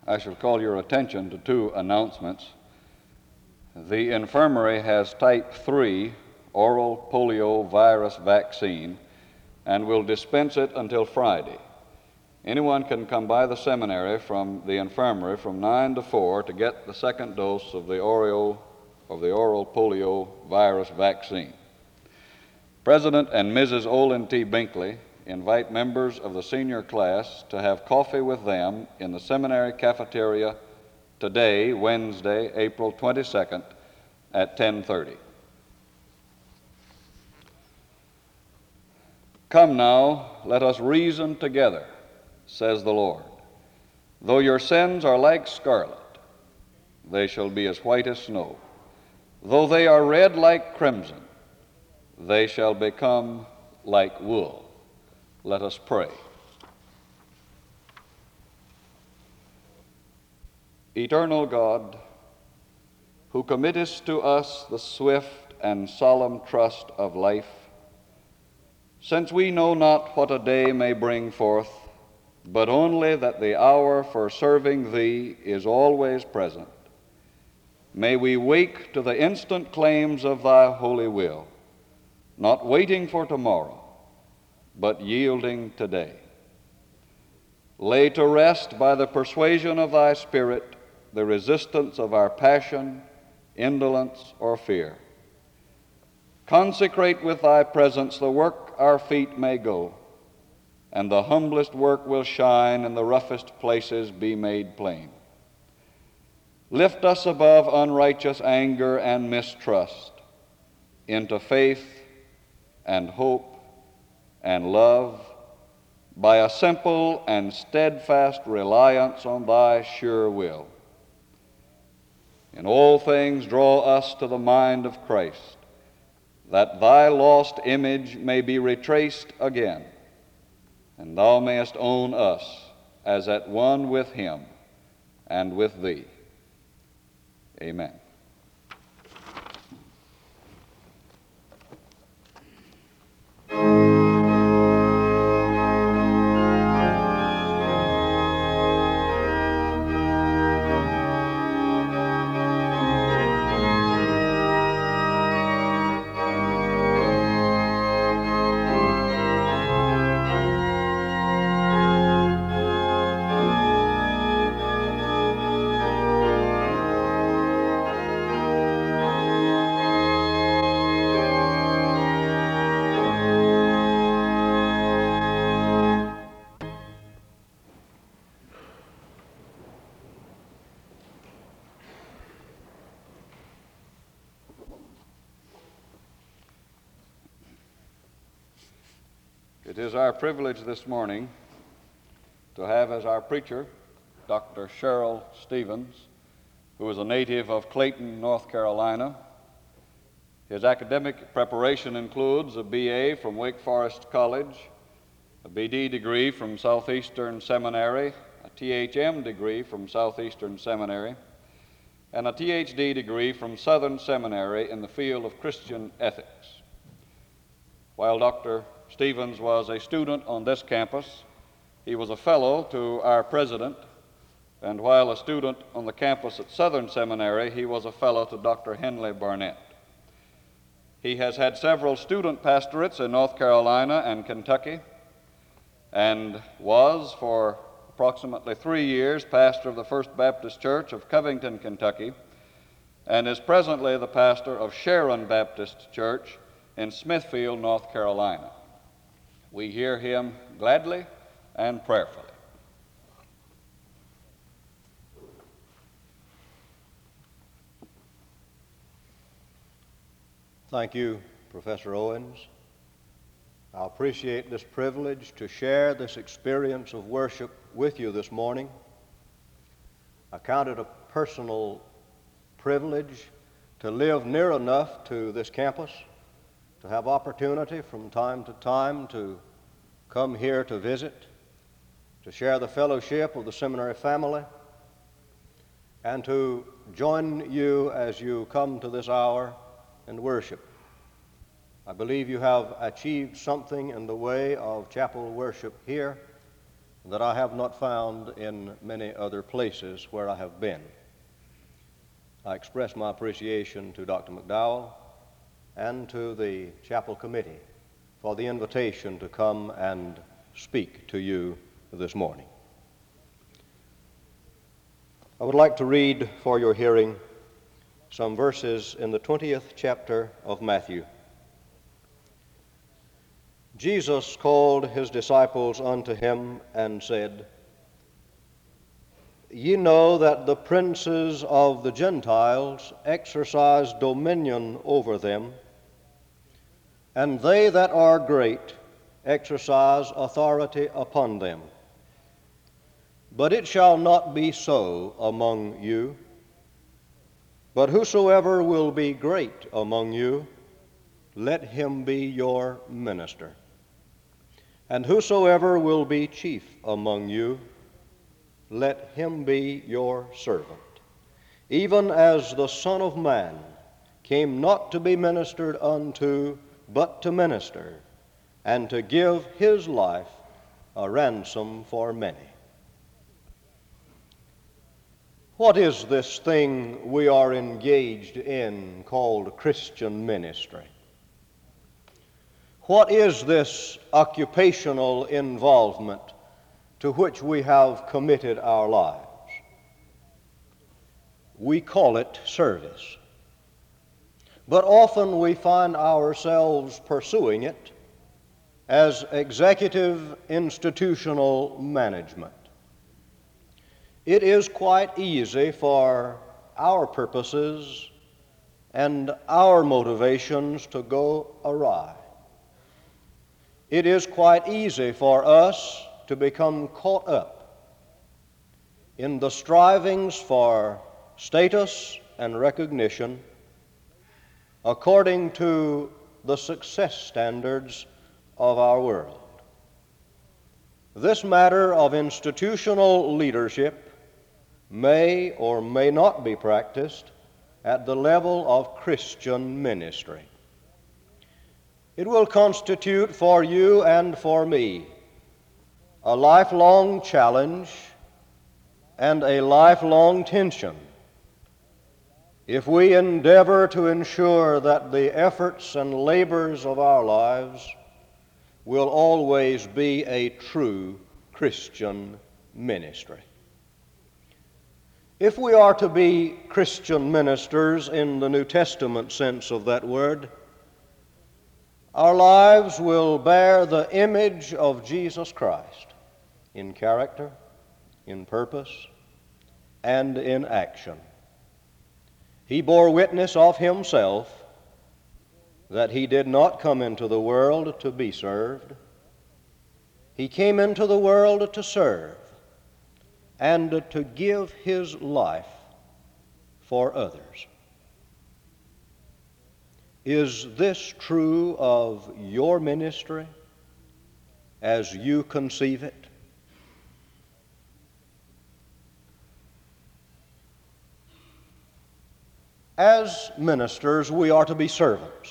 I shall call your attention to two announcements. The infirmary has type 3 oral polio virus vaccine and will dispense it until Friday. Anyone can come by the seminary from the infirmary from 9 to 4 to get the second dose of the oral polio virus vaccine. President and Mrs. Olin T. Binkley invite members of the senior class to have coffee with them in the seminary cafeteria today, Wednesday, April 22nd, at 10:30. Come now, let us reason together, says the Lord. Though your sins are like scarlet, they shall be as white as snow. Though they are red like crimson, they shall become like wool. Let us pray. Eternal God, who committest to us the swift and solemn trust of life, since we know not what a day may bring forth, but only that the hour for serving Thee is always present, may we wake to the instant claims of Thy holy will, not waiting for tomorrow, but yielding today. Lay to rest by the persuasion of Thy Spirit the resistance of our passion, indolence, or fear. Consecrate with Thy presence the work our feet may go, and the humblest work will shine and the roughest places be made plain. Lift us above unrighteous anger and mistrust into faith and hope and love by a simple and steadfast reliance on Thy sure will. In all things draw us to the mind of Christ, that Thy lost image may be retraced again, and Thou mayest own us as at one with Him and with Thee. Amen. It is our privilege this morning to have as our preacher Dr. Cheryl Stevens, who is a native of Clayton, North Carolina. His academic preparation includes a BA from Wake Forest College, a BD degree from Southeastern Seminary, a THM degree from Southeastern Seminary, and a THD degree from Southern Seminary in the field of Christian ethics. While Dr. Stevens was a student on this campus, he was a fellow to our president, and while a student on the campus at Southern Seminary, he was a fellow to Dr. Henley Barnett. He has had several student pastorates in North Carolina and Kentucky, and was for approximately 3 years pastor of the First Baptist Church of Covington, Kentucky, and is presently the pastor of Sharon Baptist Church in Smithfield, North Carolina. We hear him gladly and prayerfully. Thank you, Professor Owens. I appreciate this privilege to share this experience of worship with you this morning. I count it a personal privilege to live near enough to this campus, to have opportunity from time to time to come here to visit, to share the fellowship of the seminary family, and to join you as you come to this hour and worship. I believe you have achieved something in the way of chapel worship here, that I have not found in many other places where I have been. I express my appreciation to Dr. McDowell and to the chapel committee for the invitation to come and speak to you this morning. I would like to read for your hearing some verses in the 20th chapter of Matthew. Jesus called his disciples unto him and said, Ye know that the princes of the Gentiles exercise dominion over them, and they that are great exercise authority upon them. But it shall not be so among you. But whosoever will be great among you, let him be your minister. And whosoever will be chief among you, let him be your servant. Even as the Son of Man came not to be ministered unto, but to minister, and to give his life a ransom for many. What is this thing we are engaged in called Christian ministry? What is this occupational involvement to which we have committed our lives? We call it service. But often we find ourselves pursuing it as executive institutional management. It is quite easy for our purposes and our motivations to go awry. It is quite easy for us to become caught up in the strivings for status and recognition according to the success standards of our world. This matter of institutional leadership may or may not be practiced at the level of Christian ministry. It will constitute for you and for me a lifelong challenge and a lifelong tension if we endeavor to ensure that the efforts and labors of our lives will always be a true Christian ministry. If we are to be Christian ministers in the New Testament sense of that word, our lives will bear the image of Jesus Christ in character, in purpose, and in action. He bore witness of himself that he did not come into the world to be served. He came into the world to serve and to give his life for others. Is this true of your ministry as you conceive it? As ministers, we are to be servants.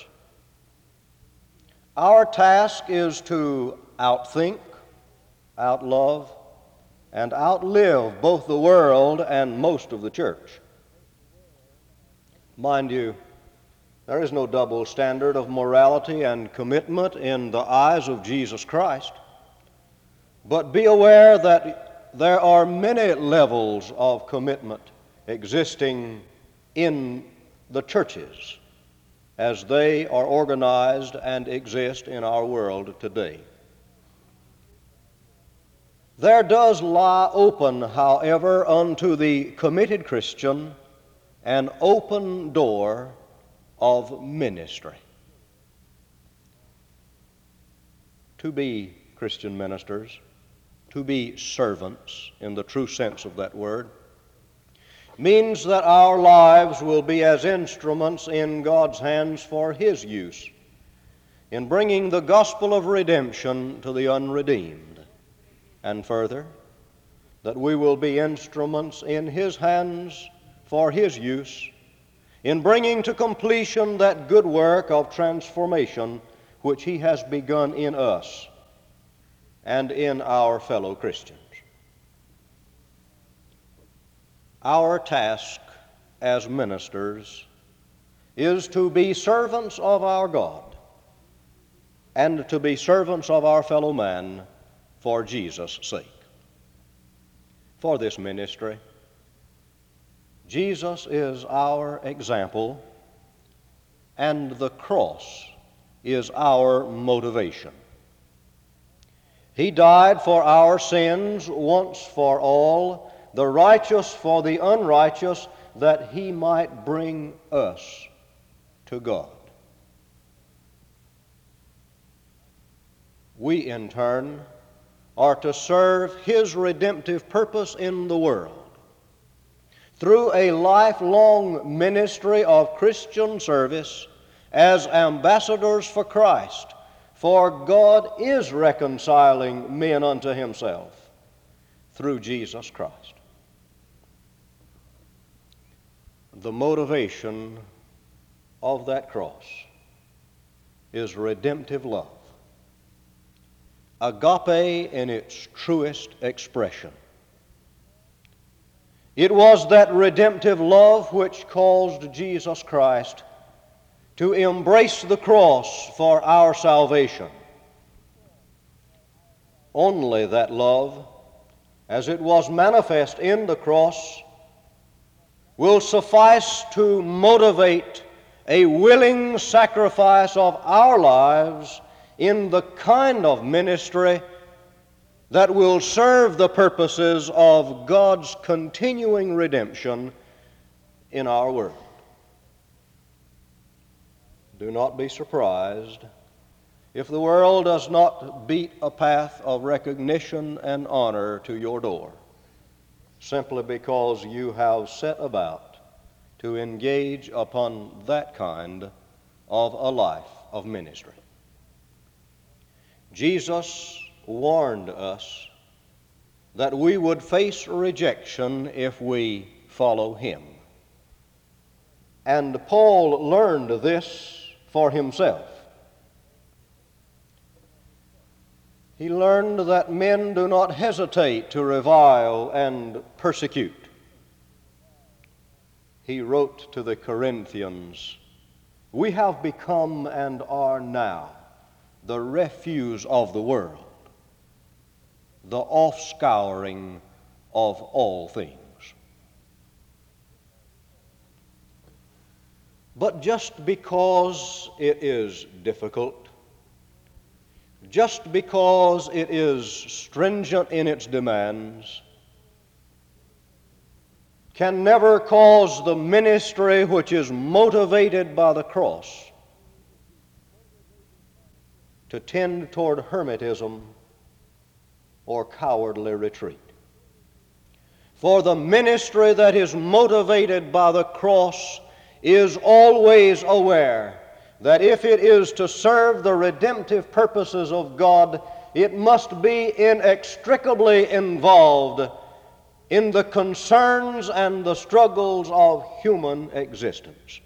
Our task is to outthink, outlove, and outlive both the world and most of the church. Mind you, there is no double standard of morality and commitment in the eyes of Jesus Christ. But be aware that there are many levels of commitment existing in the churches as they are organized and exist in our world today. There does lie open, however, unto the committed Christian an open door of ministry. To be Christian ministers, to be servants in the true sense of that word, means that our lives will be as instruments in God's hands for His use in bringing the gospel of redemption to the unredeemed. And further, that we will be instruments in His hands for His use in bringing to completion that good work of transformation which He has begun in us and in our fellow Christians. Our task as ministers is to be servants of our God and to be servants of our fellow man for Jesus' sake. For this ministry, Jesus is our example, and the cross is our motivation. He died for our sins once for all, the righteous for the unrighteous, that he might bring us to God. We, in turn, are to serve his redemptive purpose in the world through a lifelong ministry of Christian service as ambassadors for Christ, for God is reconciling men unto himself through Jesus Christ. The motivation of that cross is redemptive love, agape in its truest expression. It was that redemptive love which caused Jesus Christ to embrace the cross for our salvation. Only that love, as it was manifest in the cross, will suffice to motivate a willing sacrifice of our lives in the kind of ministry that will serve the purposes of God's continuing redemption in our world. Do not be surprised if the world does not beat a path of recognition and honor to your door, simply because you have set about to engage upon that kind of a life of ministry. Jesus warned us that we would face rejection if we follow him. And Paul learned this for himself. He learned that men do not hesitate to revile and persecute. He wrote to the Corinthians, "We have become and are now the refuse of the world, the offscouring of all things." But just because it is difficult, just because it is stringent in its demands, can never cause the ministry which is motivated by the cross to tend toward hermetism or cowardly retreat. For the ministry that is motivated by the cross is always aware that if it is to serve the redemptive purposes of God, it must be inextricably involved in the concerns and the struggles of human existence.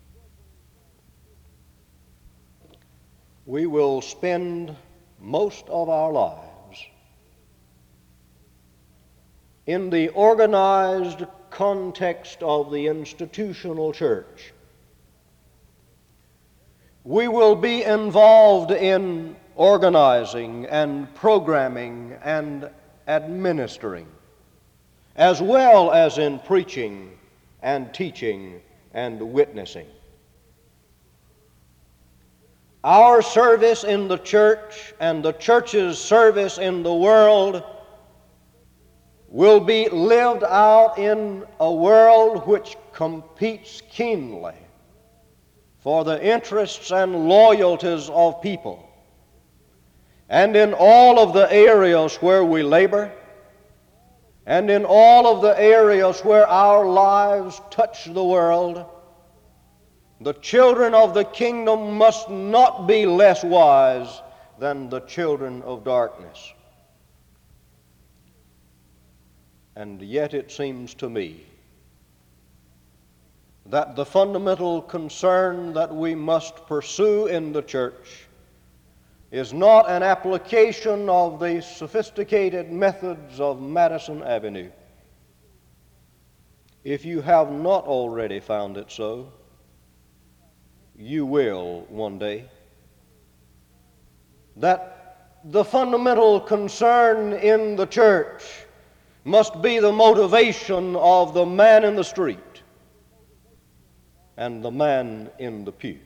We will spend most of our lives in the organized context of the institutional church. We will be involved in organizing and programming and administering, as well as in preaching and teaching and witnessing. Our service in the church and the church's service in the world will be lived out in a world which competes keenly for the interests and loyalties of people. And in all of the areas where we labor, and in all of the areas where our lives touch the world, the children of the kingdom must not be less wise than the children of darkness. And yet it seems to me that the fundamental concern that we must pursue in the church is not an application of the sophisticated methods of Madison Avenue, if you have not already found it so, you will one day. That the fundamental concern in the church must be the motivation of the man in the street and the man in the pew.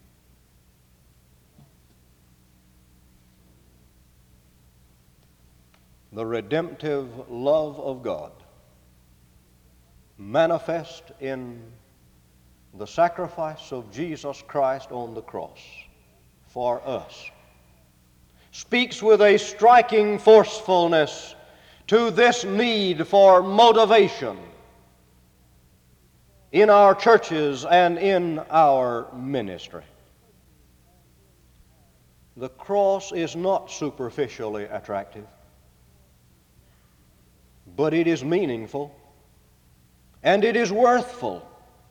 The redemptive love of God manifest in the sacrifice of Jesus Christ on the cross for us speaks with a striking forcefulness to this need for motivation in our churches and in our ministry. The cross is not superficially attractive, but it is meaningful and it is worthful.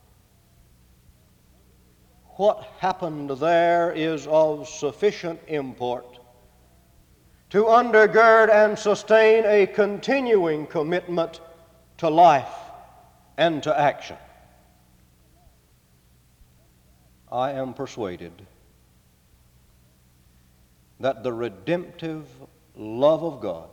What happened there is of sufficient import to undergird and sustain a continuing commitment to life and to action. I am persuaded that the redemptive love of God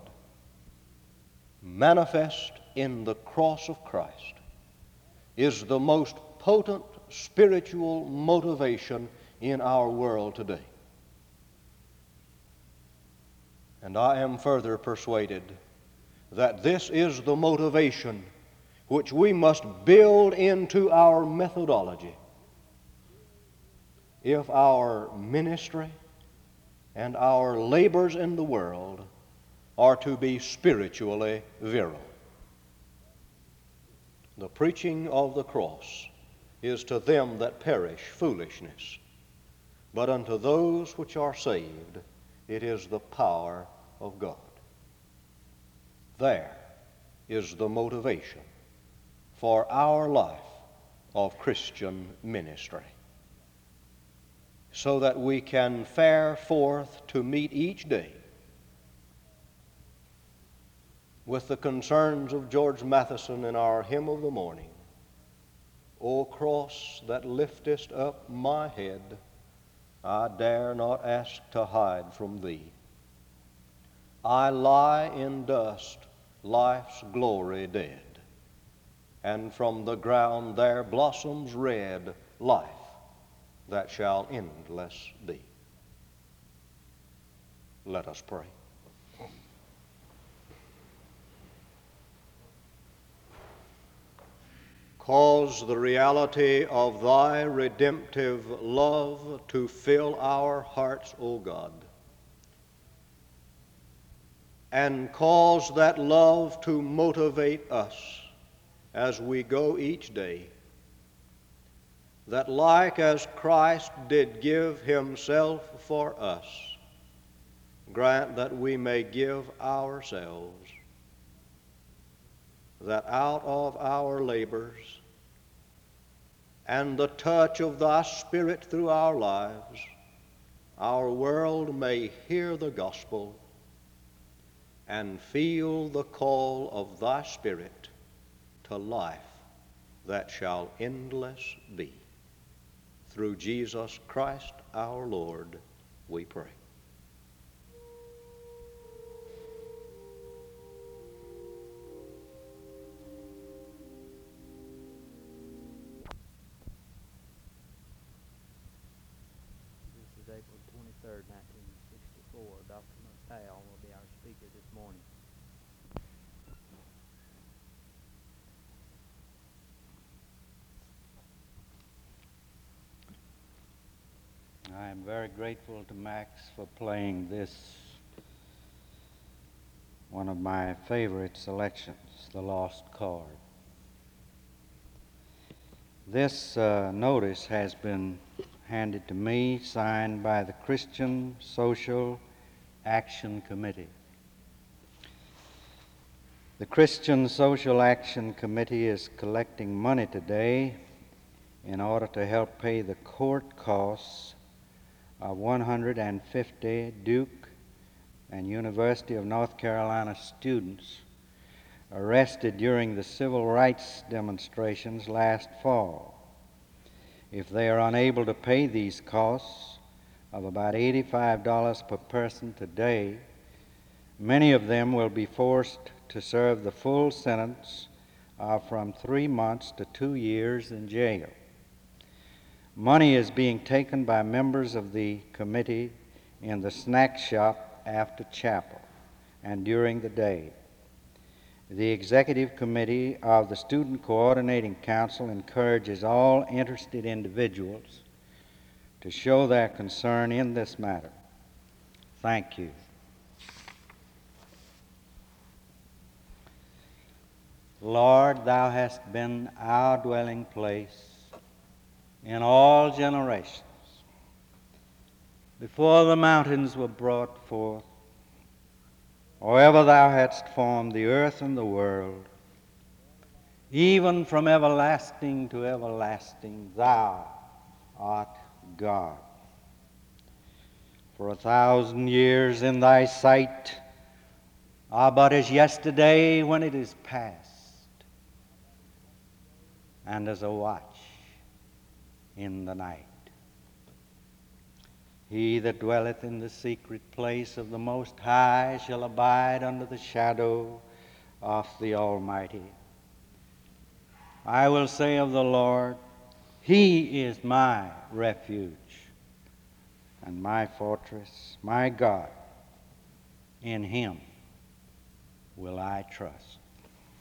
manifest in the cross of Christ is the most potent spiritual motivation in our world today. And I am further persuaded that this is the motivation which we must build into our methodology if our ministry and our labors in the world are to be spiritually virile. The preaching of the cross is to them that perish foolishness, but unto those which are saved it is the power of God. There is the motivation for our life of Christian ministry, so that we can fare forth to meet each day with the concerns of George Matheson in our hymn of the morning. O cross that liftest up my head, I dare not ask to hide from thee. I lie in dust, life's glory dead, and from the ground there blossoms red life that shall endless be. Let us pray. Cause the reality of thy redemptive love to fill our hearts, O God, and cause that love to motivate us as we go each day, that like as Christ did give himself for us, grant that we may give ourselves, that out of our labors and the touch of thy Spirit through our lives, our world may hear the gospel and feel the call of thy Spirit to life that shall endless be. Through Jesus Christ our Lord, we pray. This is April 23rd, 1964. Dr. McPhail will be our speaker this morning. I am very grateful to Max for playing this, one of my favorite selections, The Lost Chord. This notice has been handed to me, signed by the Christian Social Action Committee. The Christian Social Action Committee is collecting money today in order to help pay the court costs of 150 Duke and University of North Carolina students arrested during the civil rights demonstrations last fall. If they are unable to pay these costs of about $85 per person today, many of them will be forced to serve the full sentence of from 3 months to 2 years in jail. Money is being taken by members of the committee in the snack shop after chapel and during the day. The Executive Committee of the Student Coordinating Council encourages all interested individuals to show their concern in this matter. Thank you. Lord, thou hast been our dwelling place in all generations. Before the mountains were brought forth, or ever thou hadst formed the earth and the world, even from everlasting to everlasting, thou art God. For 1,000 years in thy sight are but as yesterday when it is past, and as a watch in the night. He that dwelleth in the secret place of the Most High shall abide under the shadow of the Almighty. I will say of the Lord, He is my refuge and my fortress, my God. In Him will I trust.